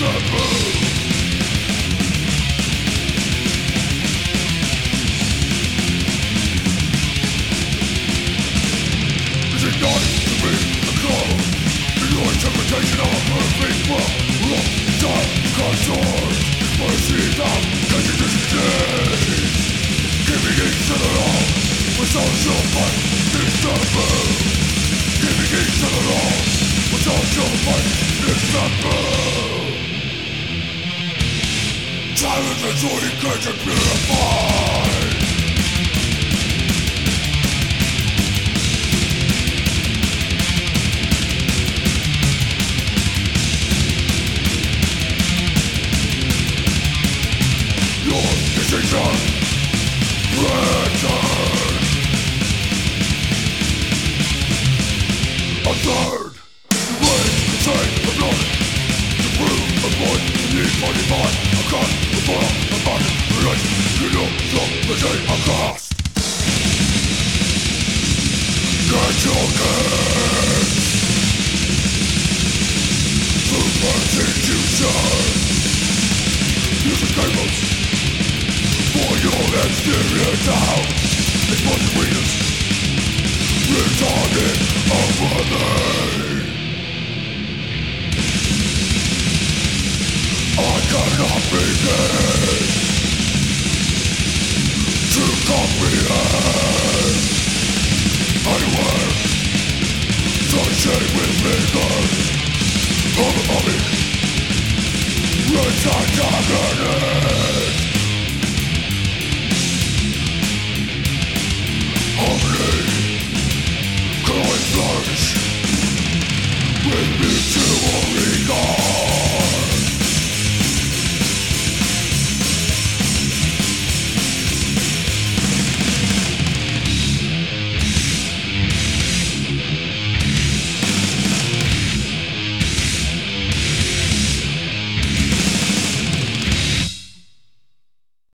Silence and truly cleanse and purify. Your decision return. A third, raise the chain of blood. To prove a point, the need for divine. A cut, a fire, a body, a light. You know, from the day across. Get your hands. Superstitution. Use the cables for your exterior down. It's what the readers retarded overlay. I cannot begin to comprehend anywhere sunshine with fingers of a body. Red antagonist. Harmony, glowing flash with mutual